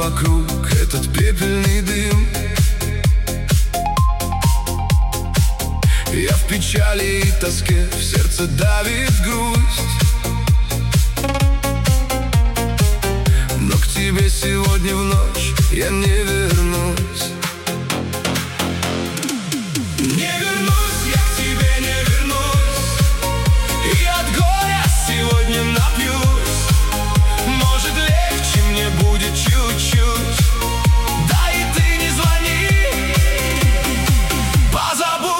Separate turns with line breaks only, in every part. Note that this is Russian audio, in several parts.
вокруг этот пепельный дым. Я в печали и тоске, в сердце давит грусть. Но к тебе сегодня в ночь я не вернусь. Не вернусь, я к тебе не вернусь. И от горя сегодня напьюсь. Может, легче мне будет чуть-чуть. Да и ты не звони, позабудь.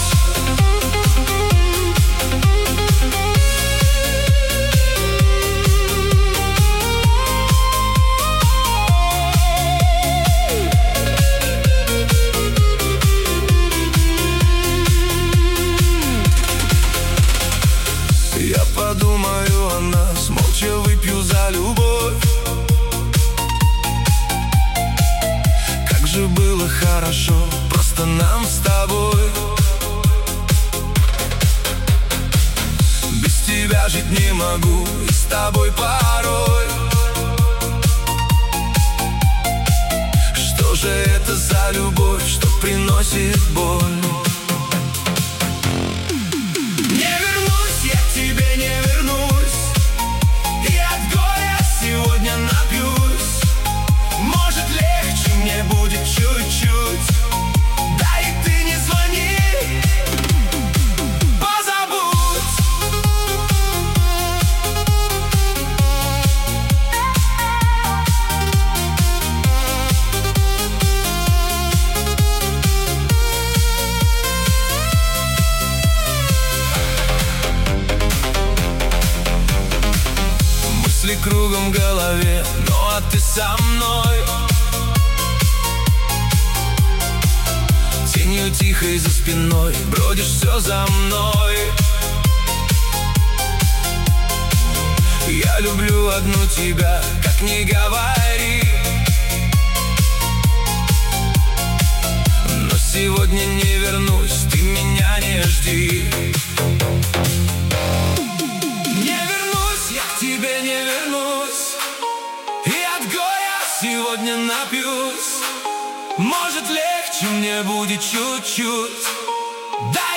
Я подумаю о нас, молча выпью за любовь. Как же было хорошо просто нам с тобой. Без тебя жить не могу, и с тобой порой. Что же это за любовь, что приносит боль? Мысли кругом в голове, ну а ты со мной. Тенью тихой за спиной бродишь все за мной. Я люблю одну тебя, как ни говори. Но сегодня не вернусь, ты меня не жди. Тебе не вернусь, и от горя сегодня напьюсь. Может, легче мне будет чуть-чуть. Да.